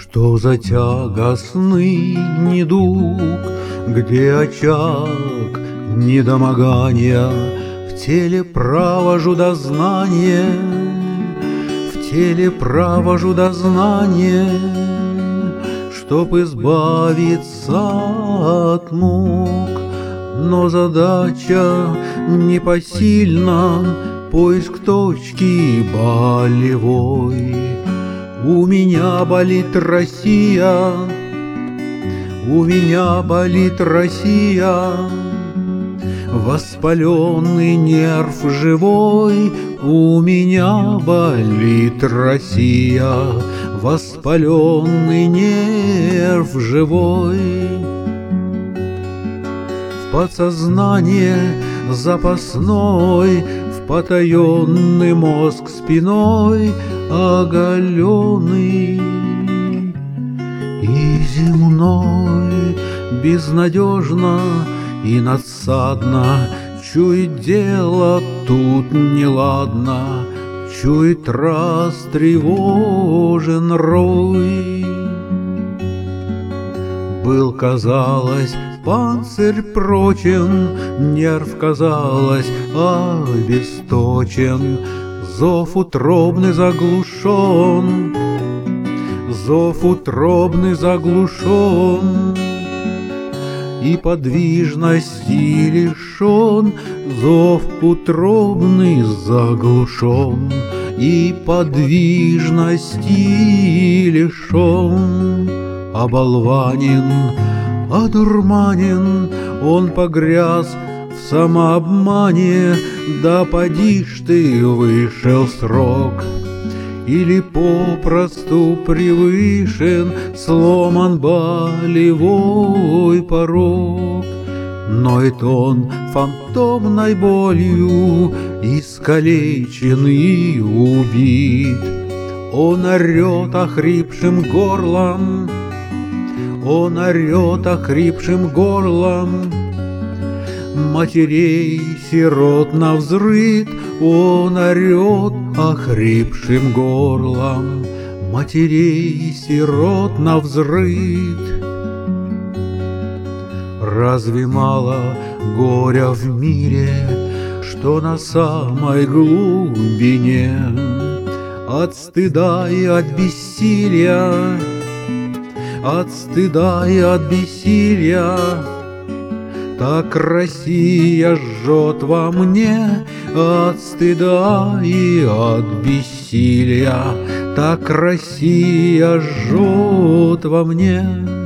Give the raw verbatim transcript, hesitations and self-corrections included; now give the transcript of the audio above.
Что за тягостный недуг, где очаг недомогания, в теле провожу дознание, в теле провожу дознание, чтоб избавиться от мук. Но задача непосильна, поиск точки болевой. У меня болит Россия, у меня болит Россия, воспаленный нерв живой. У меня болит Россия, воспаленный нерв живой. В подсознание запасной, в потаенный мозг спиной оголенный и земной, безнадежно и надсадно чует дело тут неладно, чует растревожен рой. Был, казалось, панцирь прочен, нерв, казалось, обесточен, зов утробный заглушен, зов утробный заглушен, и подвижности лишен, зов утробный заглушен, и подвижности лишен. Оболванен, одурманен, он погряз в самообмане. Да поди ж ты, вышел срок, или попросту превышен, сломан болевой порог. Ноет он фантомной болью, искалечен и убит. Он орет охрипшим горлом, он орет охрипшим горлом, матерей сирот навзрыд. Он орет охрипшим горлом, матерей сирот навзрыд. Разве мало горя в мире, что на самой глубине от стыда и от бессилия, от стыда и от бессилия так Россия жжет во мне, от стыда и от бессилия так Россия жжет во мне.